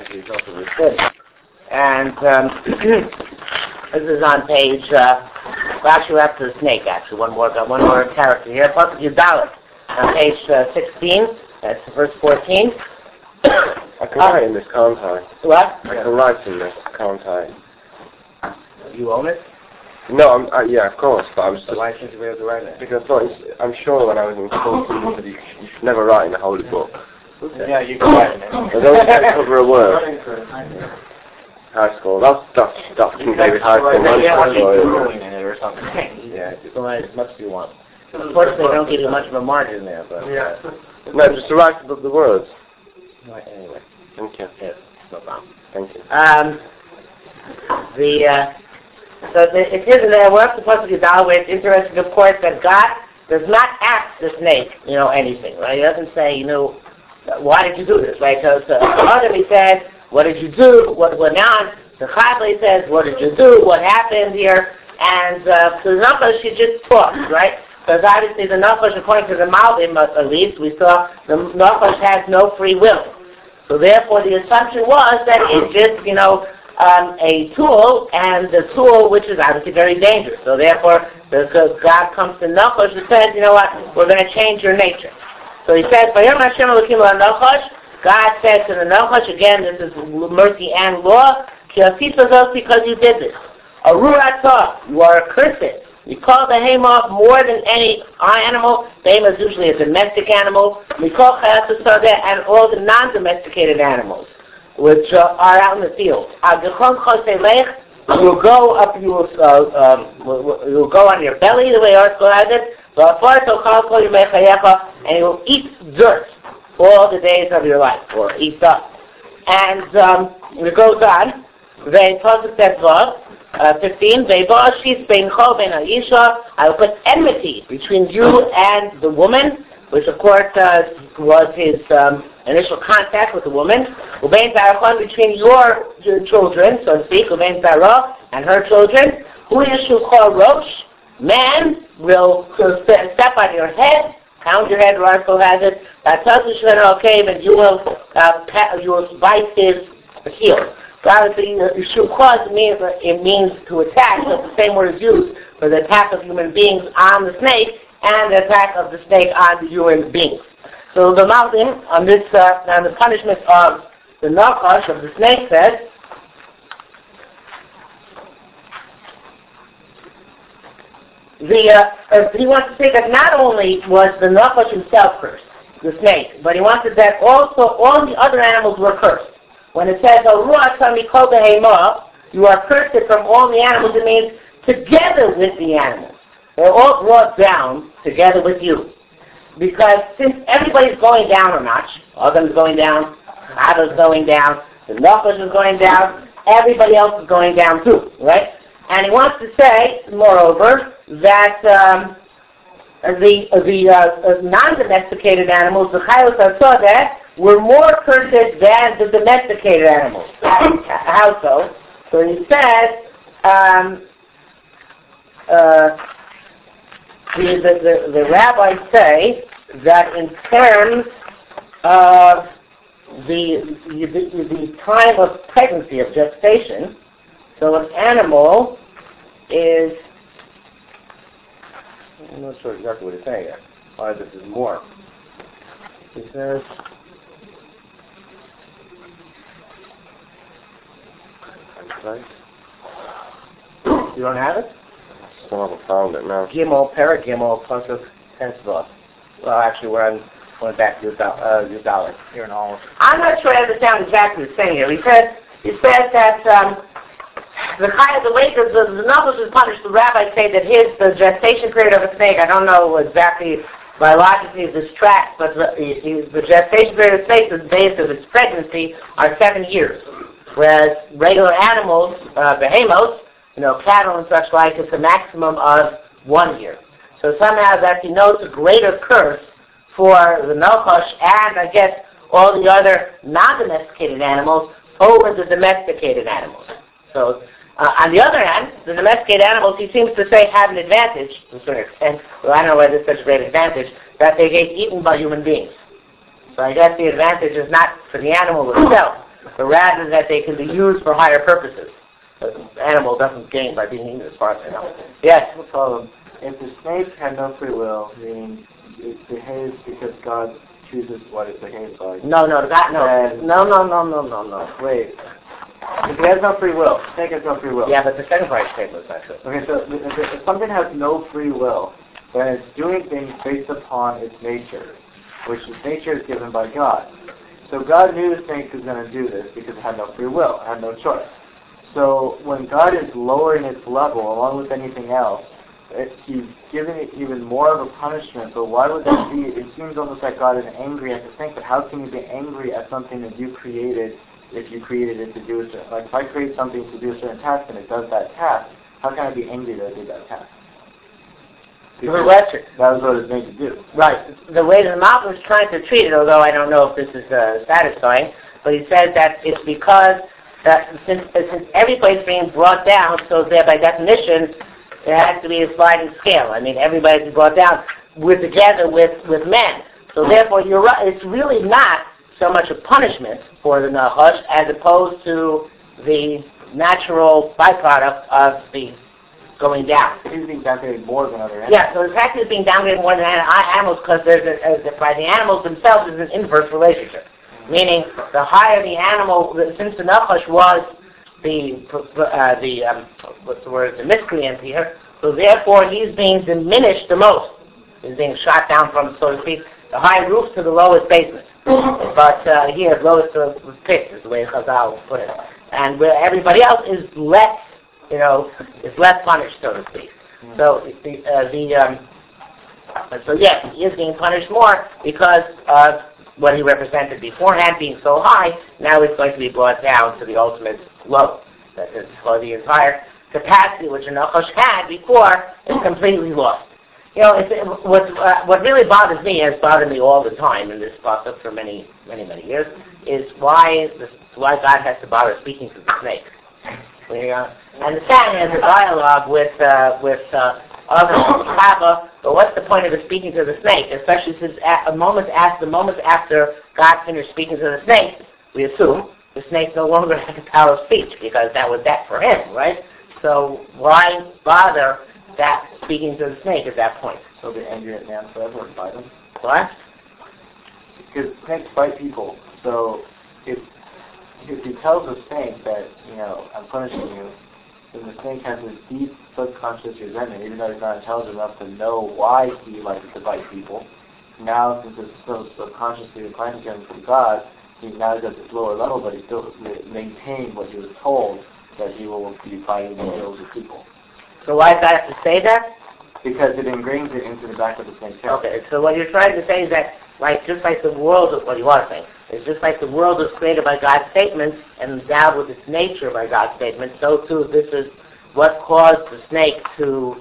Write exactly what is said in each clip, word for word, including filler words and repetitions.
as a result of the study. And um, this is on page, uh, well, actually we're up to the snake, actually, one more one more character here. Pasuk Yudalit, on page uh, sixteen, that's verse fourteen. I can write in this, can't I? What? I can write in this, can't I? You own it? No, I'm, uh, yeah, of course, but I was just... So why shouldn't you be able to write it? Because I thought, it's, I'm sure when I was in school, somebody said you, you should never write in a holy book. Yeah, you can write in it. I don't can't cover a word. High school, that's, that's, that's King David High School. Yeah, Manchester, Googling in it or something. Yeah, you can write as much as you want. Unfortunately, they don't give you much of a margin there, but... Yeah. No, just to write above the words. Right, anyway. Thank you. Yes, no problem. Thank you. Um, the, uh, so the, it is in there, we're up to Pasuk Yudal, where it's interesting, of course, that God does not ask the snake, you know, anything, right? He doesn't say, you know, why did you do this, right? So, so Adam, he says, what did you do? What went on? The Chayla, he says, what did you do? What happened here? And uh, so the Nachash, she just talks, right? Because obviously the Nachash, according to the Malbim at least, we saw the Nachash has no free will. So therefore the assumption was that it's just, you know, um, a tool, and the tool which is obviously very dangerous. So therefore, because God comes to Nachash and says, you know what, we're going to change your nature. So he says, Vayom Hashem Elokim LaNachash, God said to the Nachash, again, this is mercy and law, Ki asita zos, because you did this. Aru atah, you are accursed. We call the Hema more than any animal. The Hema is usually a domestic animal. We call Chayat HaSadeh and all the non-domesticated animals, which uh, are out in the field. You will go up, you will, uh, um, you will go on your belly, the way Arthur has it, and you will eat dirt all the days of your life, or eat dust. And um, it goes on. They Pasuk says, Uh, fifteen, I will put enmity between you and the woman, which of course uh, was his um, initial contact with the woman. Between your children, so to speak, and her children. Man will step on your head, pound your head, Rarko has it, and you will, uh, you will bite his heel. Obviously, Yeshua means it means to attack. So the same word is used for the attack of human beings on the snake and the attack of the snake on the human beings. So the mountain on this uh, on the punishment of the Nachash of the snake says, the uh, he wants to say that not only was the Nachash himself cursed, the snake, but he wanted that also all the other animals were cursed. When it says, you are cursed from all the animals, it means together with the animals. They're all brought down together with you. Because since everybody's going down a notch, Adam's going down, Adam's going down, the Nachash is going down, everybody else is going down too, right? And he wants to say, moreover, that um, the, the uh, non-domesticated animals, the Chayot HaSadeh, were more cursed than the domesticated animals. How so? So he says, um, uh, the, the, the rabbis say that in terms of the, the, the time of pregnancy, of gestation, so an animal is, I'm not sure exactly what he's saying here, why this is more. He says, right? You don't have it? Still haven't found it now. Gimel, Perek Gimel, Pasuk Tesvav. Well, actually, we're on, going back to Yudalit. Here in all. I'm not sure I understand exactly what he's saying here. He says, he says that um, the kind of the way that the, the Nachash is punished, the rabbis say that his the gestation period of a snake, I don't know exactly biologically this tracks, but the, the gestation period of a snake, the days of its pregnancy, are seven years. Whereas regular animals, uh, behemoths, you know, cattle and such like, it's a maximum of one year. So somehow that denotes a greater curse for the Nachash and, I guess, all the other non-domesticated animals over the domesticated animals. So, uh, on the other hand, the domesticated animals, he seems to say, have an advantage, to a certain extent, well, I don't know whether it's such a great advantage, that they get eaten by human beings. So I guess the advantage is not for the animal itself, but rather that they can be used for higher purposes. The animal doesn't gain by being eaten, as far as I know. Yes? No problem. If the snake had no free will, meaning it behaves because God chooses what it behaves like. No, no, God, no. Then- No, no, no, no, no, no. Wait. If it has no free will, snake has no free will. Yeah, but the second part statement was not true. Okay, so if, if if something has no free will, then it's doing things based upon its nature, which its nature is given by God. So God knew the snake was going to do this because it had no free will, it had no choice. So when God is lowering its level, along with anything else, it, He's giving it even more of a punishment. But why would that be? It seems almost like God is angry at the snake, but how can you be angry at something that you created if you created it to do a certain... Like, if I create something to do a certain task and it does that task, how can I be angry that it did that task? Because that was what it was made to do. Right. The way the Malbim is trying to treat it, although I don't know if this is uh, satisfying, but he says that it's because that since, since every place being brought down, so there by definition, there has to be a sliding scale. I mean, everybody's brought down. We're together with, with men. So therefore, you're right. It's really not so much a punishment for the Nachash as opposed to the natural byproduct of the going down. He's being downgraded more than other animals. Yeah, so the fact is being downgraded more than animals because there's a, a, by the animals themselves is an inverse relationship. Meaning, the higher the animal, since the Nachash was the uh, the um, what's the word, the miscreant here, so therefore he's being diminished the most. He's being shot down from, so to speak, the high roof to the lowest basement. But uh, here, lowest to the pit is the way Chazal put it. And where everybody else is less, you know, is less punished, so to speak. Mm-hmm. So the uh, the um, so yes, he is being punished more because of what he represented beforehand being so high. Now it's going to be brought down to the ultimate low. That is, for the entire capacity which a Nachash had before is completely lost. You know, it's, it, what uh, what really bothers me, has bothered me all the time in this process for many, many, many years, is why this, why God has to bother speaking to the snake. We, uh, and the Satan has a dialogue with uh, with uh, other Sahaba, but what's the point of the speaking to the snake? Especially since at a moment after the moment after God finished speaking to the snake, we assume the snake no longer had the power of speech because that was that for him, right? So why bother that speaking to the snake at that point? So be angry at man forever and fight him? What? Because snakes fight people. So if if he tells the snake that, you know, I'm punishing you, then the snake has this deep subconscious resentment, even though he's not intelligent enough to know why he likes to fight people. Now, since it's so subconsciously inclined to him from God, he now is at this lower level, but he still maintains what he was told, that he will be fighting and deals with people. So why does God have to say that? Because it ingrains it into the back of the snake's head. Okay, so what you're trying to say is that, like, just like the world, what you are saying, it's just like the world was created by God's statements and endowed with its nature by God's statements, so too this is what caused the snake to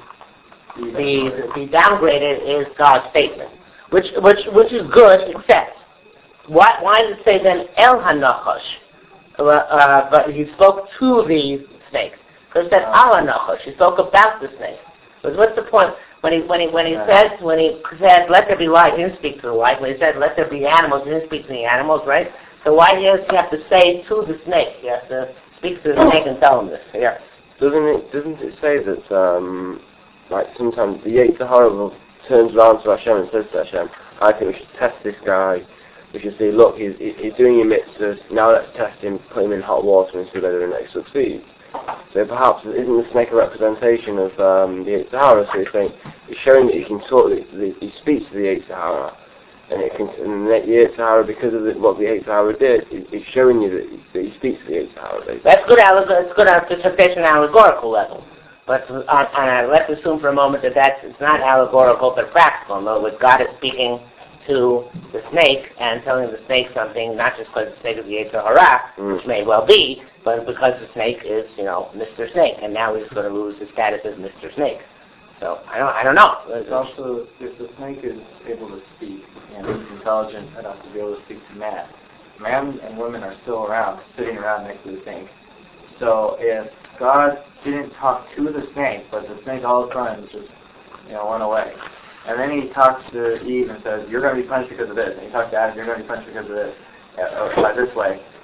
be, be downgraded is God's statement, which which which is good, except, why, why does it say then El HaNachash? Uh, uh, but he spoke to the snake. Because it said Al HaNachash, he spoke about the snake. But what's the point? When he when he when he says when he said let there be light, he didn't speak to the light. When he said let there be animals, he didn't speak to the animals, right? So why does he have to say to the snake? He has to speak to the snake and tell him this. Yeah. Doesn't it doesn't it say that um, like sometimes the Yetzer Hara turns around to Hashem and says to Hashem, I think we should test this guy. We should see, look, he's he's doing your mitzvahs. Now let's test him, put him in hot water and see whether or not he succeeds. So perhaps isn't the snake a representation of um, the Yetzer Hara? So he's saying, he's showing that he can talk, he speaks to the Yetzer Hara, and it can, and the Yetzer Hara, because of the, what the Yetzer Hara did, it's showing you that he, that he speaks to the Yetzer Hara. Basically. That's good. It's good interpretation on an allegorical level, but on, on a, let's assume for a moment that that's it's not allegorical but practical. In other words, God is speaking to the snake and telling the snake something, not just because the snake is the Yetzer Hara, mm. which may well be, but because the snake is, you know, Mister Snake, and now he's going to lose his status as Mister Snake. So I don't, I don't know. It's also, if the snake is able to speak, and he's intelligent enough to be able to speak to man, man and women are still around, sitting around next to the snake. So if God didn't talk to the snake, but the snake all of a sudden just, you know, went away, and then he talks to Eve and says, you're going to be punished because of this. And he talks to Adam, you're going to be punished because of this, uh, by this way.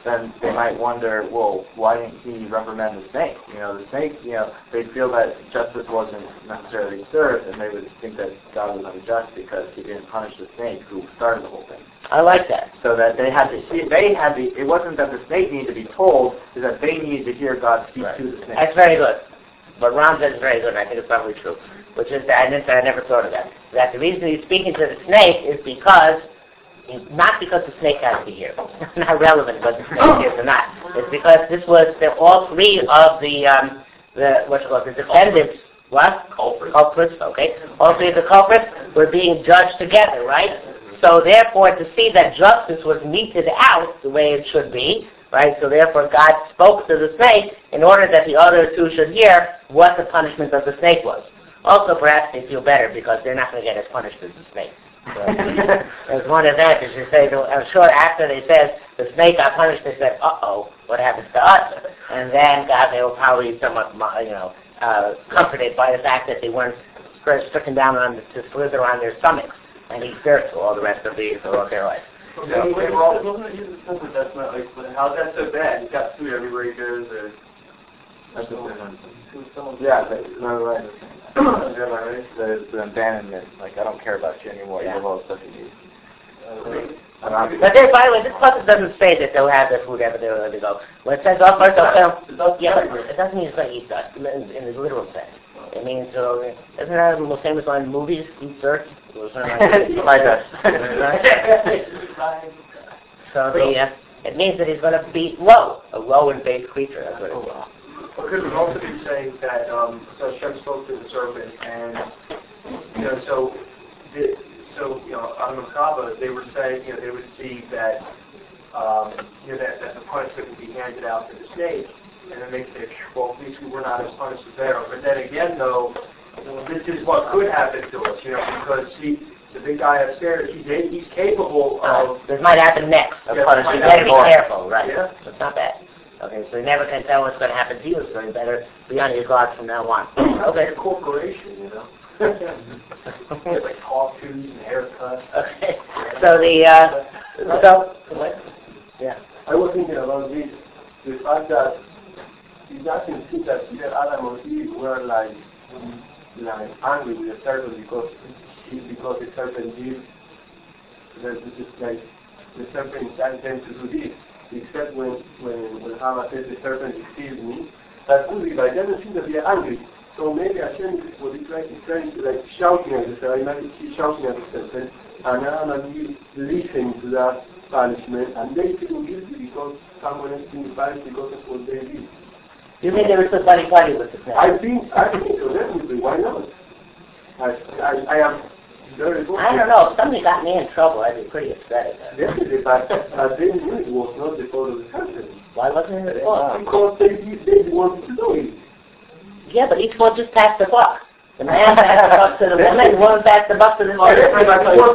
then they might wonder, well, why didn't he reprimand the snake? You know, the snake, you know, they'd feel that justice wasn't necessarily served, and they would think that God was unjust because he didn't punish the snake who started the whole thing. I like that. So that they had to see, they had the, it wasn't that the snake needed to be told, is that they needed to hear God speak Right. to the snake. That's very good. What Ron says is very good, and I think it's probably true. Which is that, and I never thought of that. That the reason he's speaking to the snake is because, not because the snake has to hear. It's not relevant whether the snake hears or not. It's because this was, the, all three of the, um, the what you call it, the defendants, what? Culprits. Culprits, okay. All three of the culprits were being judged together, right? So therefore, to see that justice was meted out the way it should be, right? So therefore, God spoke to the snake in order that the other two should hear what the punishment of the snake was. Also, perhaps they feel better because they're not going to get as punished as the snake. So, there's one advantage. They say, I'm sure after they said the snake got punished, they said, "Uh-oh, what happens to us?" And then God, they were probably somewhat, you know, uh, comforted by the fact that they weren't stricken down on the, to slither on their stomachs and eat dirt for all the rest of the of their life. Yeah, wait, Rob, wasn't it just simple? That's not like, how's that so bad? He's got food everywhere he goes, or That's what yeah, but, no, right. The, the abandonment, like, I don't care about you anymore, Yeah. you have all the stuff you need. But then, by the way, this passage doesn't say that they'll have their food everywhere they go. When it says, "Oh, first I'll tell," yeah, but it doesn't mean it's going to eat dust in, in the literal sense. It means, so, isn't that the most famous line in movies? Eat dirt. Like us. So the, uh, it means that he's going to be low, a low and base creature. That's what it means. Or could it also be saying that um, so Hashem spoke to the serpent, and you know, so the, so you know, on the Macabre, they were saying, you know, they would see that um, you know that, that the punishment would be handed out to the snake, and then they say, well, at least we were not as punished as they are. But then again, though, this is what could happen to us, you know, because he, the big guy upstairs, he's he's capable of. Uh, this might happen next. Of Yeah, course, you better be careful, right? Yeah. It's not bad. Okay, so you never can tell what's going to happen to you, so you better be on your guard from now on. Okay. Like a corporation, you know. Get like coffees and haircuts. Okay. So the uh, so what? Yeah. I was thinking about this, the fact that it doesn't seem that either Adam or Eve were like, like angry with the serpent because because the serpent did, that this is like the serpent incited them to do this. Except when when when Hava says the serpent deceived me, that could be, but it doesn't seem that they are angry. So maybe Hashem was trying, trying to like shouting at the serpent, imagine he's shouting at the serpent, and Adam and Eve listen to that punishment, and they feel guilty because someone else being punished because of what they did. You think there was some funny funny with this now? I think I think so, definitely. Why not? I I, I am very good. I don't know. If somebody got me in trouble, I'd be pretty upset at that. Definitely, but but they knew it was not the fault of the serpent. Why wasn't it his fault? Because they they wanted to do it. Yeah, but each one just passed the buck. The man passed the buck to the woman, the woman passed the buck to the He serpent. was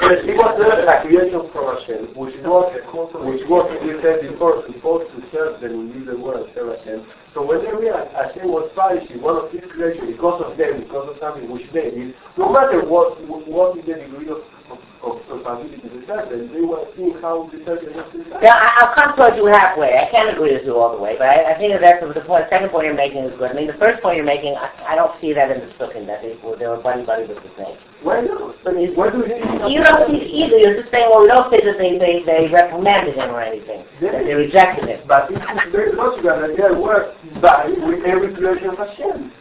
the creation from Hashem, which was, which was, we said before, supposed to serve them in the world, serve Hashem. So when they realized Hashem was punishing one of his creation because of them, because of something which they did, no matter what what is the degree of of responsibility to the serpent, they were seeing how the serpent was decided. Now, I- I'll come towards you halfway. I can't agree with you all the way, but I, I think that that's the point. Second point you're making is good. I mean, the first point you're making, I, I don't see that in the Sukkim, that they, they were buddy-buddy with the snake. Why not? But it's, Why do you think? you don't see it either. You're just saying, well, we don't say that they, they, they reprimanded him or anything, that they rejected him. But it's very logical that they were by with every creation of Hashem.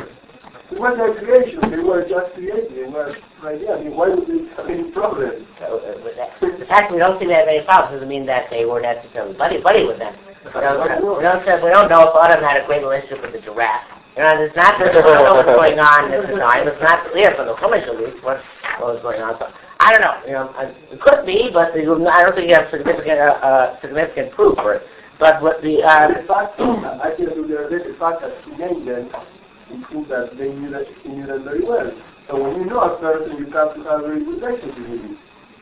It was their creation. They were just created. They were right there. I mean, why would they have any problem? So, uh, with that, the fact we don't see that many problems doesn't mean that they were necessarily buddy buddy with them. We don't, we don't, we don't know if Adam had a great relationship with the giraffe. You know, it's not that we don't know what's going on at the time. It's not clear from the Chumash at least what, what was going on. So I don't know. You know, it could be, but the, I don't think you have significant uh, uh, significant proof for it. But what the uh, the fact, I think that the fact that he named them, it proves that they knew that he knew them very well. So when you know a person, you have to have a very good relationship with him.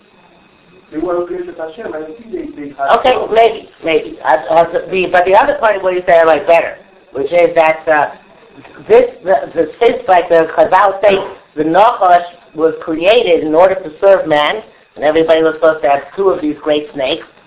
They were created by Hashem. I think they, they had. Okay, maybe, maybe. I, I, the, but the other part of what you say I like better, which is that uh, this, the, the since like the Chazal say, the Nachash was created in order to serve man, and everybody was supposed to have two of these great snakes,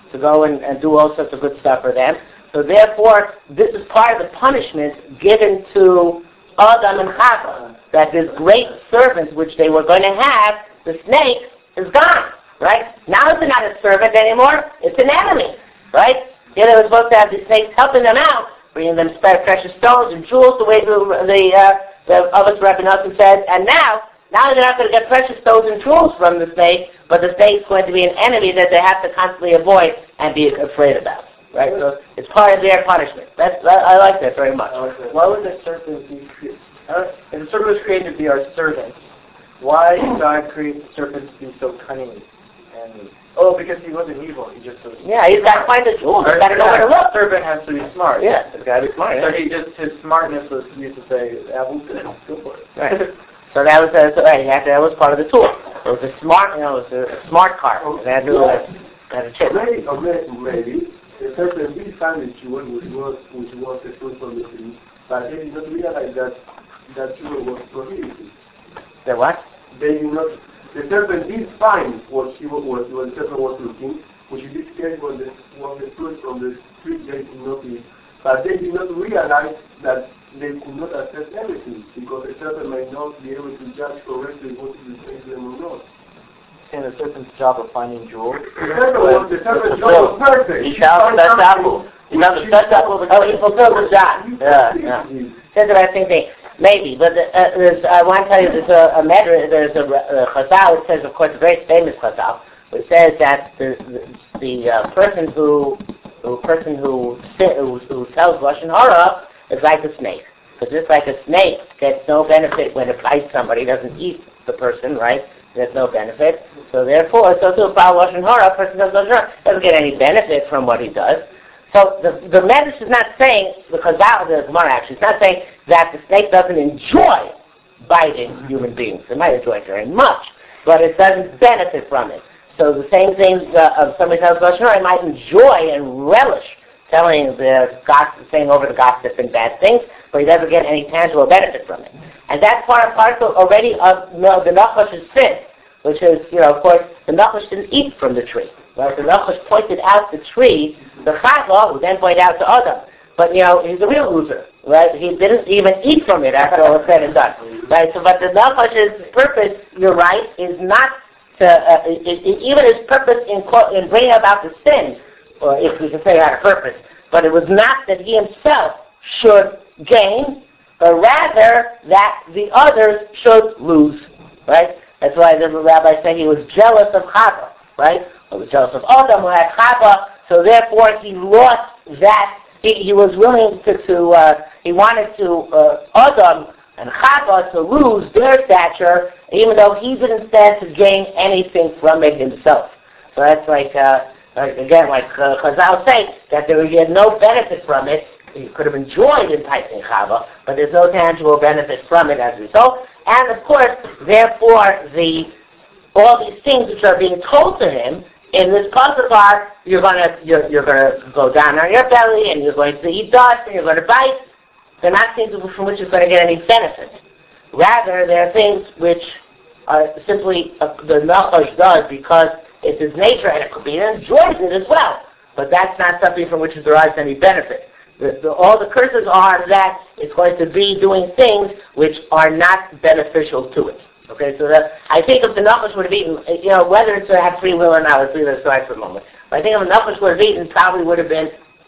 to go and, and do all sorts of good stuff for them. So therefore, this is part of the punishment given to Adam and Chava, that this great servant which they were going to have, the snake, is gone, right? Now it's not a servant anymore, it's an enemy, right? Yeah, they were supposed to have the snakes helping them out, bringing them precious stones and jewels, the way the, the, uh, the Avos Rebbe Nosson said, and now, now they're not going to get precious stones and jewels from the snake, but the snake's going to be an enemy that they have to constantly avoid and be afraid about. Right, so it's part of their punishment. That's I, I like that very much. Why would the serpent be created? Uh, if the serpent was created to be our servant, why did God create the serpent to be so cunning? And oh, because he wasn't evil. He just was. Yeah, he's got to find the jewels. He's got to know where to look. The serpent has to be smart. Yeah, he's got to be smart. So Yeah. he just his smartness was used to say, "Apple, go for it." Right. So that was uh, so, right. He had to, that was part of the tool. It was a smart, you know, it was a smart car. It had to do a, had a chip. Maybe, or maybe, maybe the serpent did find the jewel, which was which was the fruit from the tree, but they did not realize that that jewel was prohibited. The what? They did not. The serpent did find what she was, what the serpent was looking, which in this case was the was the fruit from the tree they did not eat. But they did not realize that they could not access everything, because the serpent may not be able to judge correctly what is the them or not. And the serpent's job of finding jewels. The serpent was the serpent's job was perfect. He found the best apple. He found the best apple. Oh, he fulfilled his job. Yeah, yeah. Says the right thing. Maybe, but uh, there's, I want to tell you, there's a, a matter, there's a, a chazal, it says, of course, a very famous chazal, which says that the the, the uh, person who the person who, who who tells Lashon Hara is like a snake. Because just like a snake gets no benefit when it bites somebody, doesn't eat the person, right? There's no benefit. So therefore, so to a Lashon Hara, a person does Lashon Hara, doesn't get any benefit from what he does. So the the Medrash is not saying, the Chazal, the Gemara actually, it's not saying that the snake doesn't enjoy biting human beings. It might enjoy it very much, but it doesn't benefit from it. So the same thing uh, of somebody tells Lashon Hara, might enjoy and relish telling the gossip, saying over the gossip and bad things, but he doesn't get any tangible benefit from it. And that's part and parcel already of you know, the Nachash's sin, which is, you know, of course, the Nachash didn't eat from the tree. Right? The Nachash pointed out the tree, the Chava, who then pointed out to Adam. But, you know, he's a real loser, right? He didn't even eat from it after all was said and done. Right? So, but the Nachash's purpose, you're right, is not to, uh, it, it, even his purpose in, in bringing about the sin, or if we can say that a purpose, but it was not that he himself should gain, but rather that the others should lose, right? That's why the rabbi said he was jealous of Chava, right? He was jealous of Adam who had Chava, so therefore he lost that. He, he was willing to, to uh, he wanted to, uh, Adam and Chava to lose their stature, even though he didn't stand to gain anything from it himself. So that's like, uh, like again, like uh, Chazal say, that there was no benefit from it. He could have enjoyed enticing Chava, but there's no tangible benefit from it as a result. And of course, therefore, the all these things which are being told to him in this pasuk are, you're gonna you're, you're gonna go down on your belly, and you're going to eat dust, and you're going to bite. They're not things from which you're going to get any benefit. Rather, they're things which are simply uh, the Nachash does because it's his nature, and it could be he enjoys it as well. But that's not something from which it derives any benefit. The, the, all the curses are that it's going to be doing things which are not beneficial to it. Okay, so that I think if the Nachash would have eaten, you know, whether it's to have free will or not, let's leave that aside for a moment. But I think if the Nachash would have eaten, probably would have been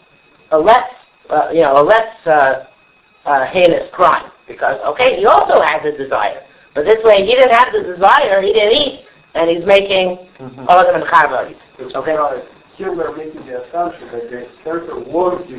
a less, uh, you know, a less uh, uh, heinous crime. Because, okay, he also has a desire. But this way, he didn't have the desire, he didn't eat, and he's making Mm-hmm. Adam and Chava eat. Okay? Right. Here we're making the assumption that the serpent wanted,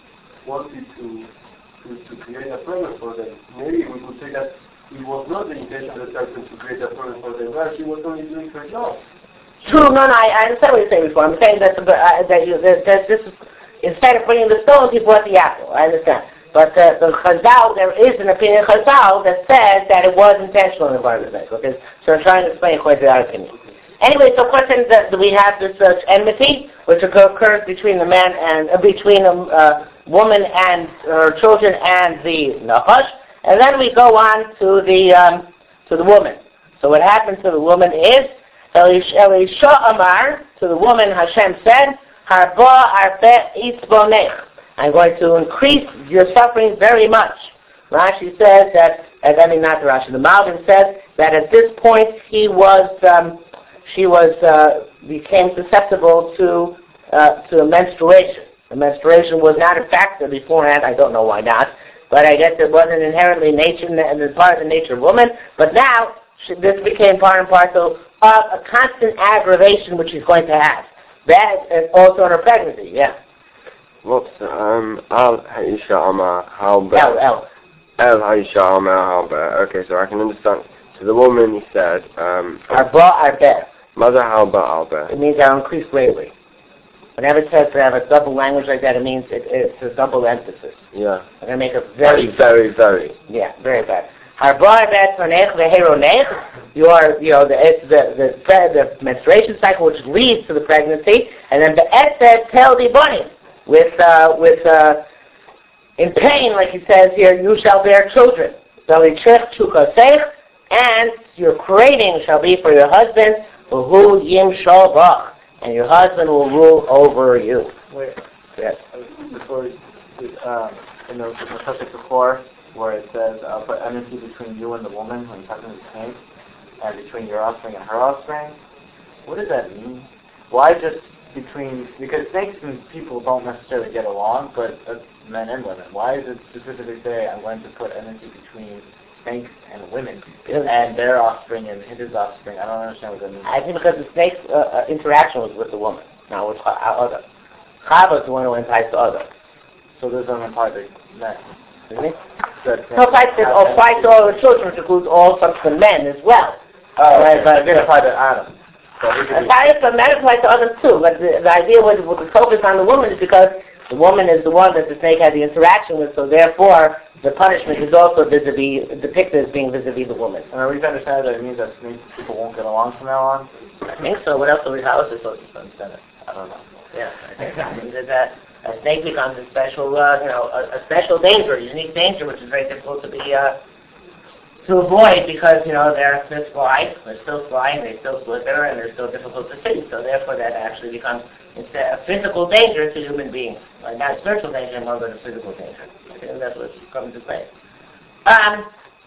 wanted to, to, to create a problem for them. Maybe we could say that it was not the intention of the serpent to create a problem for them, but she was only doing her job. True, no, no, I, I understand what you're saying before. I'm saying that, the, uh, that, you, that, that this is, instead of bringing the stones, he brought the apple. I understand. But uh, the Chazal, there is an opinion of Chazal that says that it was intentional in the environment. Okay? So I'm trying to explain according to that opinion. Anyway, so question that we have this uh, enmity, which occurs between the man and uh, between a uh, woman and her children and the Nachash, and then we go on to the um, to the woman. So what happens to the woman is Elisha Amar, to the woman Hashem said, Harba arbe itzbonech. I'm going to increase your suffering very much. Rashi says that, and I mean not the Rashi, the Malvin says that at this point he was, um, she was, uh, became susceptible to, uh, to a menstruation. The menstruation was not a factor beforehand. I don't know why not, but I guess it wasn't inherently nature and part of the nature of woman. But now she, this became part and parcel of a constant aggravation which she's going to have. That is also in her pregnancy. Yeah. What's um Al Haisha Amar Halba? L L. El Haisha Amar Halba. Okay, so I can understand. To the woman, he said, um, Arba arbe. Mother Halba Alba. It means I'll increase greatly. Whenever it says to have a double language like that, it means it, it's a double emphasis. Yeah. I'm going to make it very, very, very. Yeah, very bad. Harba arbe tonech veheronech. You are, you know, the, it's the, the the menstruation cycle which leads to the pregnancy, and then the esed tel di bonim. With, uh, with, uh, in pain, like he says here, you shall bear children. And your craving shall be for your husband, who yim shalbach, and your husband will rule over you. Wait. Yes. Before, um, in the, in the subject before, where it says, I'll put enmity between you and the woman when you're talking to the snake, and between your offspring and her offspring. What does that mean? Why just between, because snakes and people don't necessarily get along, but uh, men and women. Why does it specifically say I'm going to put enmity between snakes and women and their offspring and his offspring? I don't understand what that means. I think because the snake's uh, uh, interaction was with the woman, not with our other. Chava is the one who enticed the other. So this doesn't apply to men. Isn't it? No, applies to, or applies to all the children, which includes all subsequent men as well. Oh, right, but it didn't apply to Adam. So applies to men, applies to others too. But the, the idea was with the focus on the woman is because the woman is the one that the snake had the interaction with, so therefore the punishment is also vis-a-vis, depicted as being vis-a-vis the woman. And are we to understand that it means that snake people won't get along from now on? I think so. What else are we, how else are we supposed to understand it? I don't know. Yeah, I think that means that a snake becomes a special, uh, you know, a, a special danger, a unique danger, which is very difficult to be, uh, to avoid because, you know, they're still sly, they're still sly, and they still slither, and they're still difficult to see. So therefore that actually becomes instead a physical danger to human beings. Like not spiritual danger, more but a physical danger. I think that's what's coming to play. Um,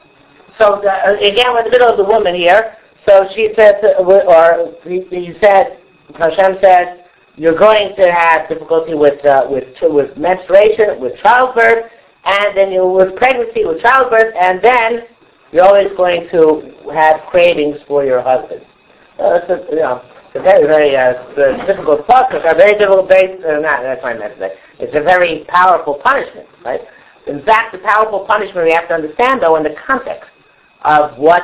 so the, uh, again, we're in the middle of the woman here. So she said, to, or he, he said, Hashem said, you're going to have difficulty with uh, with with menstruation, with childbirth, and then you with pregnancy, with childbirth, and then you're always going to have cravings for your husband. Uh, it's a, you know, it's a very, very uh, difficult process. A very difficult base. Uh, not that's what I meant to say. It's a very powerful punishment, right? In fact, the powerful punishment we have to understand, though, in the context of what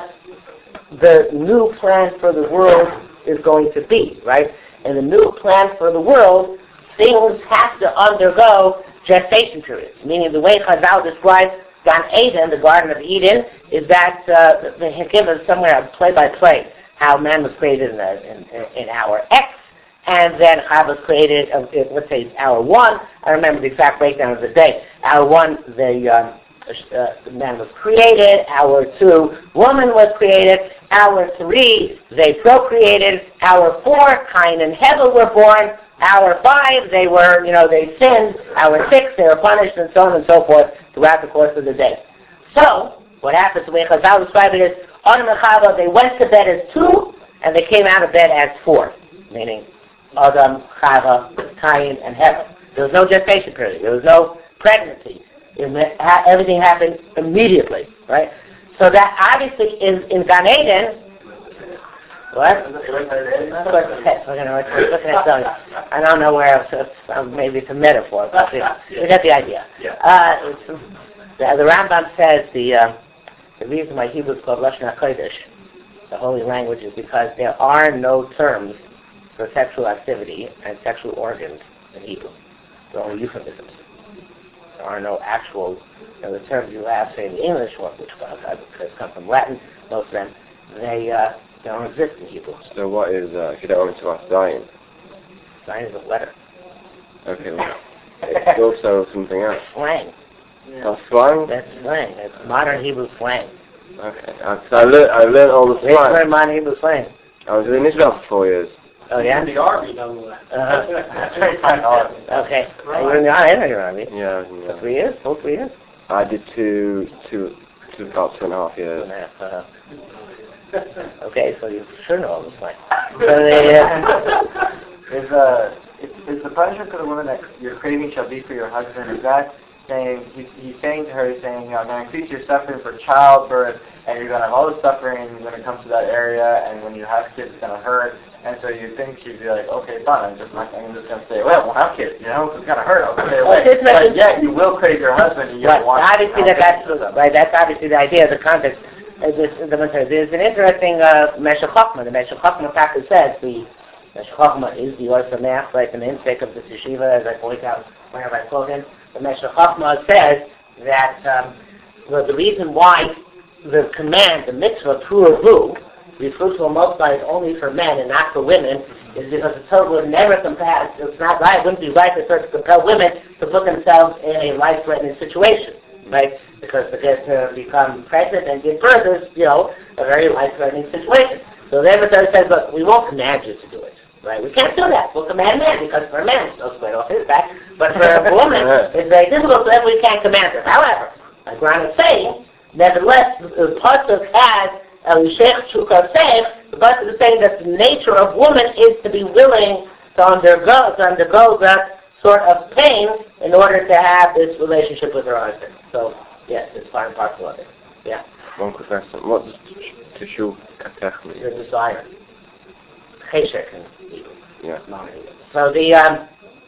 the new plan for the world is going to be, right? In the new plan for the world, things have to undergo gestation periods, meaning the way Chazal describes Gan Eden, the Garden of Eden, is that uh, they give us somewhere play by play how man was created in, a, in, in hour X, and then Chava was created, uh, let's say hour one. I remember the exact breakdown of the day. Hour one, the, um, uh, the man was created. Hour two, woman was created. Hour three, they procreated. Hour four, Cain and Hevel were born. Hour five, they were, you know, they sinned. Hour six, they were punished, and so on and so forth throughout the course of the day. So, what happens, the way Chazal described it is, Adam and Chava, they went to bed as two, and they came out of bed as four, meaning Adam, Chava, Cain, and Hevel. There was no gestation period. There was no pregnancy. It, ha- everything happened immediately, right? So that obviously in, in Gan Eden, what? We're gonna we're looking at something. I don't know where else. It's, maybe it's a metaphor, but you get the idea. Uh, the, the Rambam says the uh, the reason why Hebrew is called Lashon HaKodesh, the holy language, is because there are no terms for sexual activity and sexual organs in Hebrew. They're only euphemisms. There are no actual, you know, the terms you have, say, in the English, which come from Latin, most of them, they uh, they don't exist in Hebrew. So what is, uh, if you don't want me to ask, Zion? Zion is a letter. Okay, well, it's also something else. Slang. Yeah. Oh, slang? That's slang. That's modern Hebrew slang. Okay, uh, so I learned, I learned all the We slang. learned modern Hebrew slang. I was in Israel for four years. Oh, yeah? In the army, nonetheless. Uh-huh. That's very fine army. Okay. Right. You were in the army? I know you're in the army. Yeah, yeah. For three years? Full three years? I did two, two, two, about two and a half Two years. and a half. Uh-huh. Okay, so you sure know all this line. So the, uh, Is uh, is, is the punishment for the woman that your craving shall be for your husband? Is that saying he's, he's saying to her, he's saying, you know, I'm going to increase your suffering for childbirth, and you're going to have all the suffering when it comes to that area, and when you have kids, it's going to hurt. And so you think she'd be like, okay, fine, I'm just not, I'm just going to stay away. I won't have kids, you know, it's going to hurt. I'll stay away. Well, But yet you will crave your husband, and you right. want. Obviously, that, that's right. That's obviously the idea, the context. Uh, this, the, there's an interesting uh, Meshech Chochmah. The Meshech Chochmah practice says the Meshech Chochmah is the Or Sameach, right? The namesake of the yeshiva, as I point out whenever I quote him. The Meshech Chochmah says that um, well, the reason why the command, the mitzvah, Puravu, be fruitful and multiply is only for men and not for women, is because the Torah would never compel, it's not right, it wouldn't be right for Torah to compel women to put themselves in a life-threatening situation, right? Because to get to become pregnant and give birth is, you know, a very life-threatening situation. So then the Torah says, look, we won't command you to do it, right? We can't do that. We'll command men, because for a man, it's no sweat off his back, but for a woman, it's very difficult, so then we can't command her. However, like Ron is saying, nevertheless, the Pasuk has Elishech Chukasech, the Pasuk is saying that the nature of woman is to be willing to undergo, to undergo that sort of pain in order to have this relationship with her husband. So, yes, it's part and parcel of it. Yeah. One quick question. What does Teshuv Katech mean? Your desire. Cheshek in Hebrew. Yeah. So the um,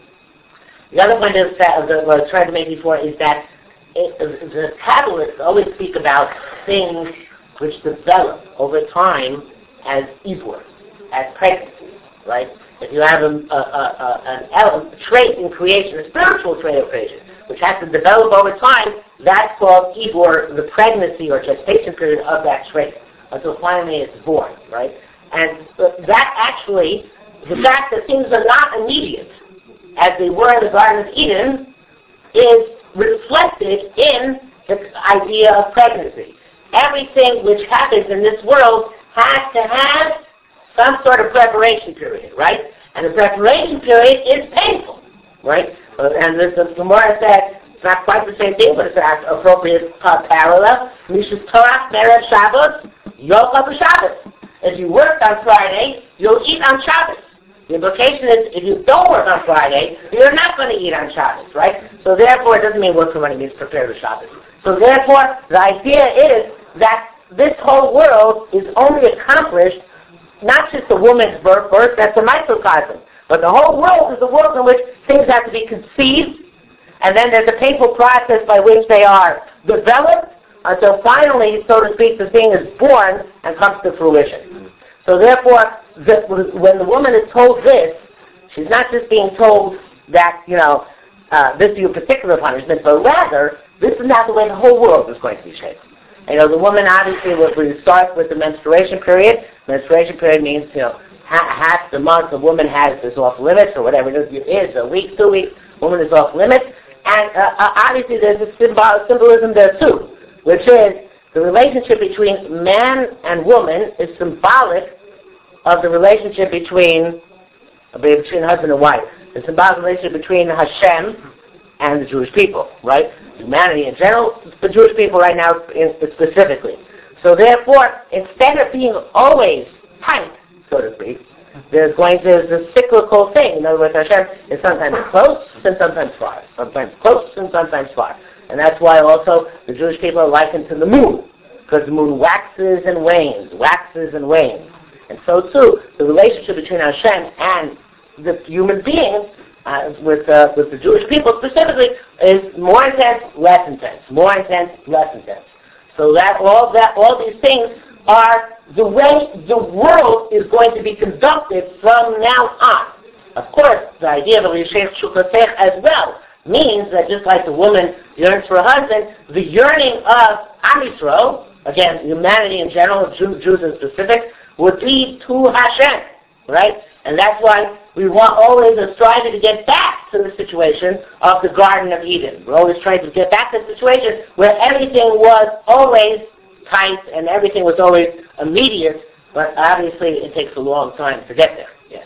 the other point is that, that what I was trying to make before is that it, the Kabbalists always speak about things which develop over time as Ibur, as pregnancies, right? If you have a, a, a, an element, a trait in creation, a spiritual trait of creation, which has to develop over time, that's called Ibur, the pregnancy or gestation period of that trait, until finally it's born, right? And that actually, the fact that things are not immediate, as they were in the Garden of Eden, is reflected in the idea of pregnancy. Everything which happens in this world has to have some sort of preparation period, right? And the preparation period is painful, right? Uh, and this, the Gemara said, it's not quite the same thing, but it's an appropriate uh, parallel. Mishus Torah, Merev Shabbos, Yochel B'Shabbos. If you work on Friday, you'll eat on Shabbos. The implication is, if you don't work on Friday, you're not going to eat on Shabbos, right? So therefore, it doesn't mean work for money, it means prepare for Shabbos. So therefore, the idea is that this whole world is only accomplished, not just a woman's birth, birth, that's a microcosm, but the whole world is a world in which things have to be conceived, and then there's a painful process by which they are developed, until finally, so to speak, the thing is born and comes to fruition. So therefore, the, when the woman is told this, she's not just being told that, you know, uh, this is your particular punishment, but rather, this is not the way the whole world is going to be shaped. You know, the woman obviously, we start with the menstruation period. Menstruation period means, you know, half the month the woman has is off limits, or whatever it is, a week, two weeks, woman is off limits. And uh, obviously there's a symbol, symbolism there too, which is the relationship between man and woman is symbolic of the relationship between, between husband and wife. The symbolic relationship between Hashem and the Jewish people, right? Humanity in general, the Jewish people right now in, specifically. So therefore, instead of being always tight, so to speak, there's going to, there's a cyclical thing. In other words, Hashem is sometimes close and sometimes far. Sometimes close and sometimes far. And that's why also the Jewish people are likened to the moon, because the moon waxes and wanes, waxes and wanes. And so too, the relationship between Hashem and the human beings, uh, with uh, with the Jewish people specifically, is more intense, less intense, more intense, less intense. So that all that all these things are the way the world is going to be conducted from now on. Of course, the idea of Elishech Chukasech as well means that just like the woman yearns for a husband, the yearning of Am Yisrael, again, humanity in general, Jew, Jews in specific, would lead to Hashem, right? And that's why we want always a striving to get back to the situation of the Garden of Eden. We're always trying to get back to the situation where everything was always tight and everything was always immediate, but obviously it takes a long time to get there. Yes.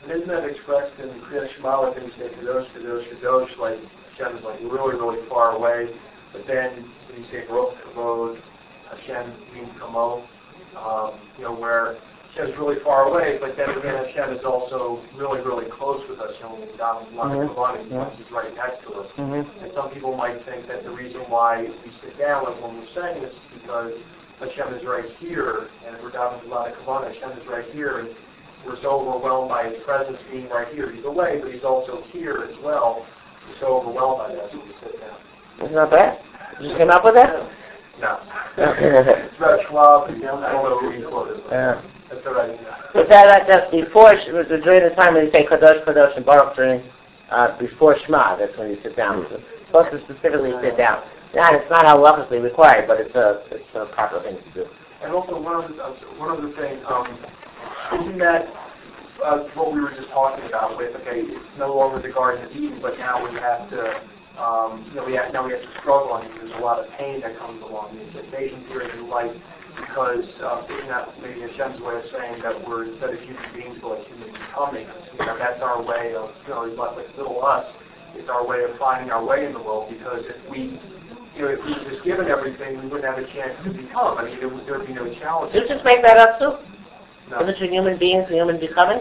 And isn't that expressed in Kriya Shema, like when you say Kadosh, Kadosh, Kadosh, like Hashem is like really, really far away. But then when you say Baruch Kavod, Hashem means Kamo, um, you know, where Hashem is really far away, but then again Hashem is also really, really close with us. You know, when we're down in Lana Kavod, he's right next to us. Mm-hmm. And some people might think that the reason why we sit down, like when we're saying this, is because Hashem is right here, and if we're down in Lana Kavod, Hashem is right here, and we're so overwhelmed by His presence being right here. He's away, but He's also here as well. We're so overwhelmed by that, so we sit down. That's not bad. You just came up with that? No. It's about Schwab and I don't know who he quoted. Yeah. That's what I mean. But that, that, that's before, during the time when you say Kadosh, Kadosh, and Baruch during, uh, before Shema, that's when you sit down. You're supposed to specifically sit down. Now, it's not halachically required, but it's a, it's a proper thing to do. And also, one other, uh, one other thing, um, isn't that uh, what we were just talking about with, okay, it's no longer the Garden of Eden, but now we have to, um, you know, we have, now we have to struggle, and there's a lot of pain that comes along. The temptation here in life, because uh, isn't that maybe Hashem's way of saying that we're, instead of human beings, we're like human becoming. You know, that's our way of, you know, like little us, it's our way of finding our way in the world, because if we, you know, if we were just given everything, we wouldn't have a chance to become. I mean, there would, there would be no challenge. Did you just make that up too? No. Isn't it human beings and human becoming?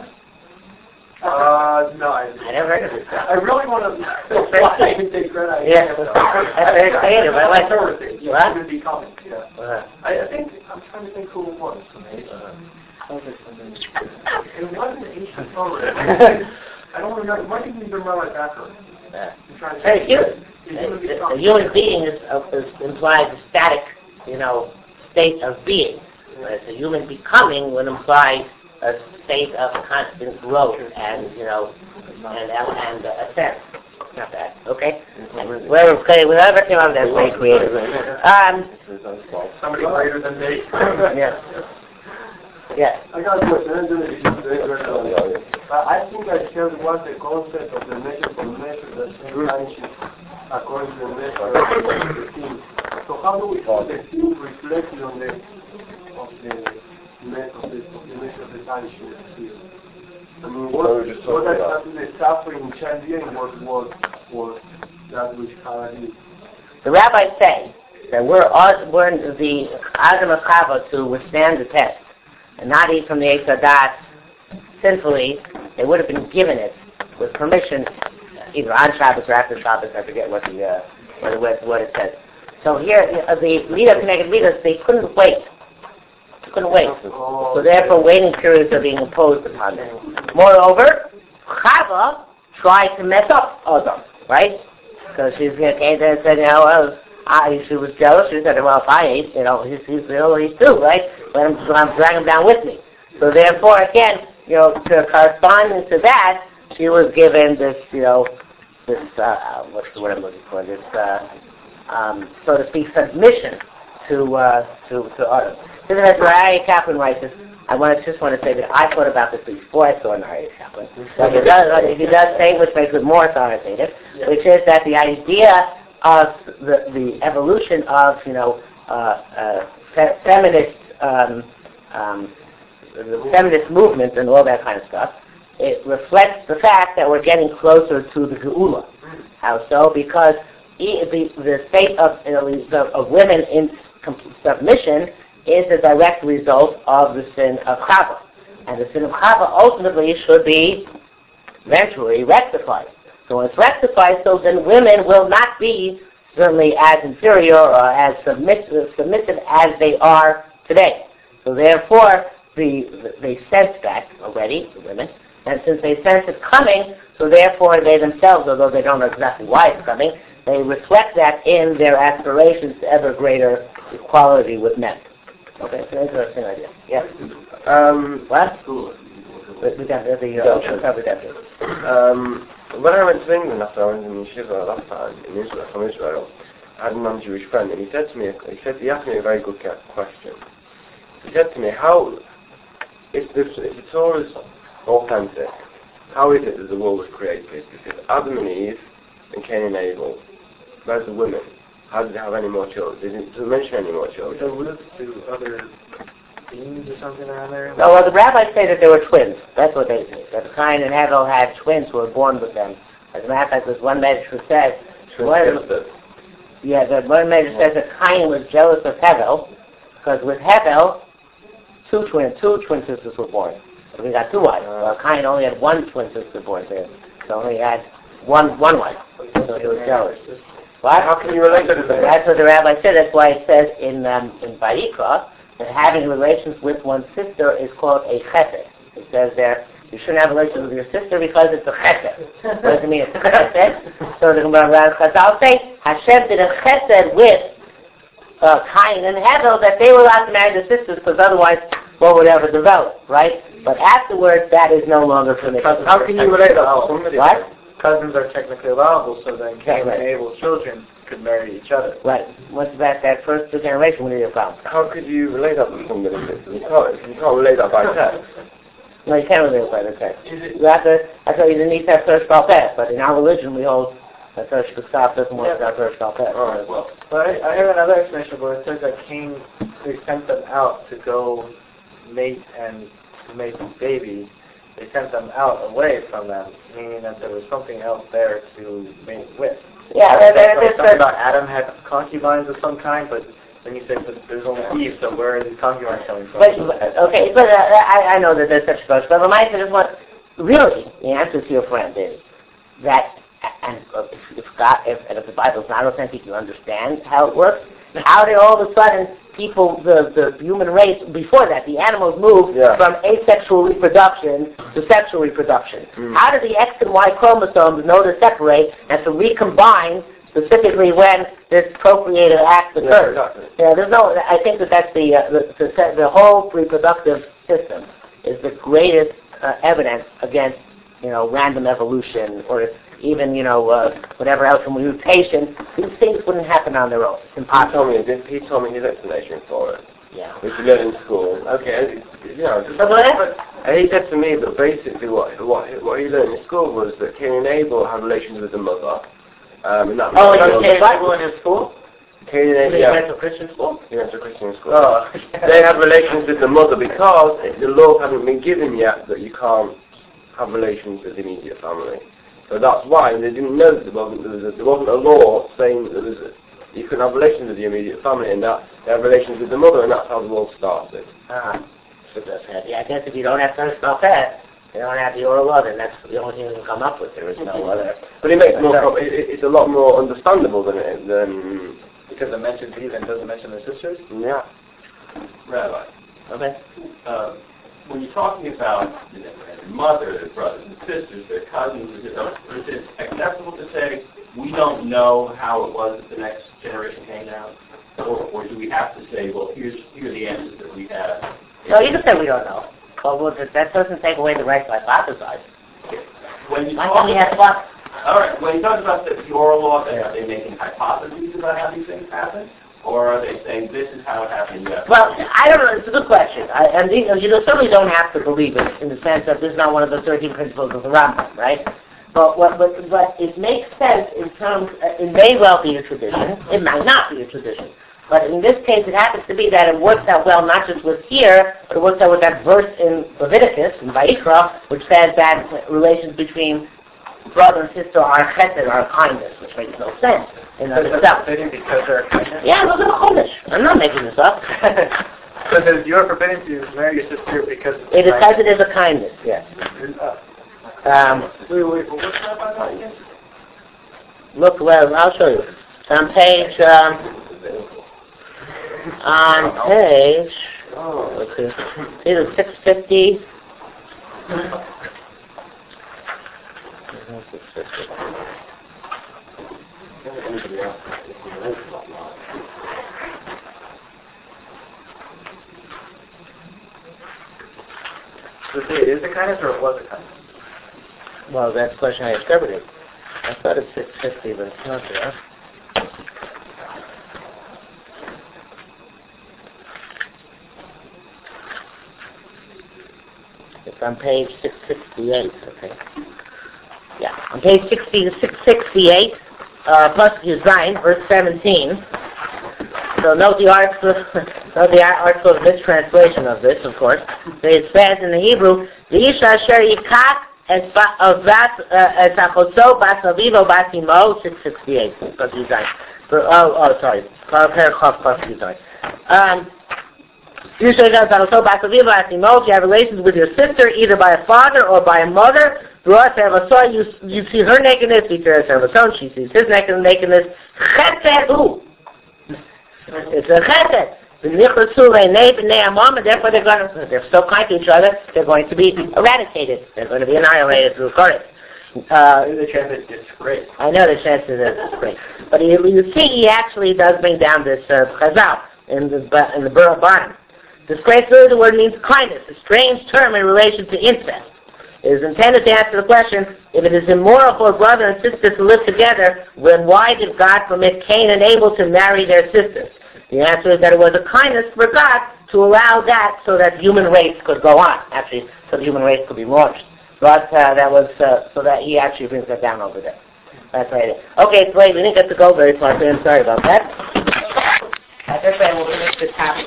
Uh, no, I, I never heard of it. I really want to fly and take credit. Yeah, that's very creative. I like it. Yeah, What? human becoming, yeah. Uh, I, I think, I'm trying to think who it was. Uh, it wasn't ancient poet. I don't remember. It might have even been Rabbi Becker. yeah. I'm trying to Very think. cute. Yeah, human A, a becoming. human being is, uh, is implies a static, you know, state of being. Whereas a human becoming would imply a state of constant growth and, you know, and and uh, ascent. Not bad. Okay. Well, okay. Whatever came out of that, very creative. Um. Somebody greater than me. Yeah. Yeah. I got a question. I'm doing it. I think I shared what the concept of the measure for measure that vanishes according to the measure of the thing. So how do we put the thing reflected on the of the measure of the, of the measure of the vanishing here? I mean, what, what exactly the suffering champion was was was that which Harari. The rabbis say that we're all, we're in the Adam of Chava to withstand the test and not eat from the Eitz Hadas sinfully. They would have been given it with permission, either on Shabbos or after Shabbos. I forget what the uh, what, it, what it says. So here, uh, the Midah connected Midas, they couldn't wait. They couldn't wait. So therefore, waiting periods are being imposed upon them. Moreover, Chava tried to mess up Adam, right? So she came there and said, you know, well, I, she was jealous. She said, well, if I ate, you know, he's, he's, you know, he's too, right? But I'm, I'm dragging him down with me. So therefore, again, you know, to corresponding to that, she was given this, you know, this, uh, what's the word I'm looking for, this, uh, um, so to speak, submission to, uh, to, to Adam. This is as Aryeh Kaplan writes this. I want to, just want to say that I thought about this before I saw an Aryeh Kaplan. So he does, he does say, which makes it more authoritative, which is that the idea of the, the evolution of, you know, uh, uh, fe- feminist, um, um, the feminist movement and all that kind of stuff, it reflects the fact that we're getting closer to the Geula. How so? Because e- the, the state of, you know, of women in submission is a direct result of the sin of Chava. And the sin of Chava ultimately should be eventually rectified. So when it's rectified, so then women will not be certainly as inferior or as submissive, submissive as they are today. So therefore, the, they sense that already, the women, and since they sense it coming, so therefore they themselves, although they don't know exactly why it's coming, they reflect that in their aspirations to ever greater equality with men. Okay, it's an interesting idea. Yeah. Um, what? We, we got the, the uh, we'll cover that too. Um, when I went to England after I went in Yeshiva last time, in Israel, from Israel, I had a non-Jewish friend, and he said to me, he said, he asked me a very good question. He said to me, how, if the, if the Torah is authentic, how is it that the world was created? Because Adam and Eve and Cain and Abel, where's the women? How did they have any more children? Did it, did it mention any more children? It alludes to other beings or something around there? No, well, the rabbis say that they were twins. That's what they say. That Cain and Hevel had twins who were born with them. As a matter of fact, there's one measure who says, one, yeah, the one measure says that Cain was jealous of Hevel, because with Hevel, two twin, two twin sisters were born. So we got two wives. Well, Cain only had one twin sister born to him. So he had one one wife. So he was jealous. What? How can you relate to that? That's what the rabbi said. That's why it says in um, in Vayikra that having relations with one's sister is called a chesed. It says there, you shouldn't have relations with your sister because it's a chesed. What does it mean? It's a chesed. So the Gemara Chazal say Hashem did a chesed with uh, Cain and Hevel that they were allowed to marry their sisters because otherwise what would ever develop, right? But afterwards that is no longer permitted. How can you relate that to somebody? What? Cousins are technically allowable, so then Cain Right. and Abel's children could marry each other. Right. Once that that first generation would be a problem. How could you relate that to somebody? You can't, you can't relate that by text. No, you can't relate it by the text. Is it, You have to, that's why you need to have first Balpeh, but in our religion we hold that first B'Ksav doesn't want to have first Balpeh. Alright, well, But I, I heard another explanation where it says that Cain, they sent them out to go mate and to make babies. They sent them out away from them, meaning that there was something else there to mate with. Yeah, there, there, So there's something first, about Adam had concubines of some kind, but then you say that there's only Eve, so where are these concubines coming from? but, okay, but uh, I, I know that there's such a question, but my answer is what, really, the answer to your friend is that, and if, if God, if, and if the Bible's not authentic, you understand how it works, how did all of a sudden people, the, the human race, before that, the animals moved Yeah. from asexual reproduction to sexual reproduction? Mm. How do the X and Y chromosomes know to separate and to recombine specifically when this procreative act Yeah, occurs? exactly. Yeah, there's no, I think that that's the, uh, the, the, the whole reproductive system is the greatest uh, evidence against, you know, random evolution or even, you know, uh, whatever else from mutation. These things wouldn't happen on their own. It's He impossible. told me, his- he told me his explanation for it, Yeah. which he learned in school. Okay, and, you know, just, So whatever. and he said to me that basically what what what he learned in school was that Cain and Abel had relations with the mother. Um, and that Oh, that you was- say what? People in his school? Cain and Abel, You yeah, went to Christian school? he went to Christian school. Oh. They had relations with the mother because the law hadn't been given yet that you can't have relations with the immediate family. So that's why they didn't know that there wasn't there, was a, there wasn't a law saying that there was a, you couldn't have relations with the immediate family, and that they had relations with the mother, and that's how the world started. Ah, so that's it. Yeah, I guess if you don't have first about that, you don't have the oral law, then that's the only thing you can come up with. There is no other. But it makes more com- it, it- it's a lot more understandable than it than Because it mentions Eve and doesn't mention their sisters? yeah. Rabbi, Okay. uh, when you're talking about you know, mother, their brothers and sisters, their cousins, is it, is it acceptable to say we don't know how it was that the next generation came down? Or, or do we have to say, well, here's here are the answers that we have? No, you can say we don't know. But well, that that doesn't take away the right to hypothesize. When you Why talk, can't we have fun? all right, when you talk about the, the oral law, then are they making hypotheses about how these things happen? Or are they saying this is how it happened? Yes. Well, I don't know. It's a good question. I, and these, you know, certainly don't have to believe it in the sense that this is not one of the thirteen principles of the Rambam, right? But what, but, but it makes sense in terms. Uh, it may well be a tradition. It might not be a tradition. But in this case, it happens to be that it works out well not just with here, but it works out with that verse in Leviticus, in Vayikra, which says that relations between brother and sister are chesed, are kindness, which makes no sense in and of itself. Forbidden because they're kindness? Yeah, those are Chumash. I'm not making this up. So then you're forbidden to marry your sister because It is because it is a kindness, yes. Um, Wait, wait, what's that about again? look, well, I'll show you. It's on page, um, on page, oh, let's see, it's either six fifty. six fifty. So it is a kindness or it was a kindness? Well, that's the question I discovered it. I thought it's six fifty, but it's not there. It's on page six sixty-eight, okay. Yeah, on page sixty, six sixty-eight, uh, plus Zayin, verse seventeen. So note the article, So the article is a mistranslation of this, of course. So it says in the Hebrew, "V'isha asher yikach es achotzo bas avivo bas imo," six sixty-eight. Oh, oh, sorry. Um, If you have relations with your sister, either by a father or by a mother, you, you see her nakedness, she sees his nakedness. It's a chesed. Therefore, they're going to, they're so kind to each other, they're going to be eradicated. They're going to be annihilated through Korah. Uh, the chance is great. I know the chance is great. But you, you see, he actually does bring down this uh, chazal in the, in the Burr bottom. Disgrace, really, the word means kindness, a strange term in relation to incest. It is intended to answer the question, if it is immoral for a brother and sister to live together, then why did God permit Cain and Abel to marry their sisters? The answer is that it was a kindness for God to allow that so that human race could go on, actually, so the human race could be launched. But uh, that was, uh, so that he actually brings that down over there. That's right. Okay, it's late. We didn't get to go very far, so I'm sorry about that. As I said, we'll finish this half.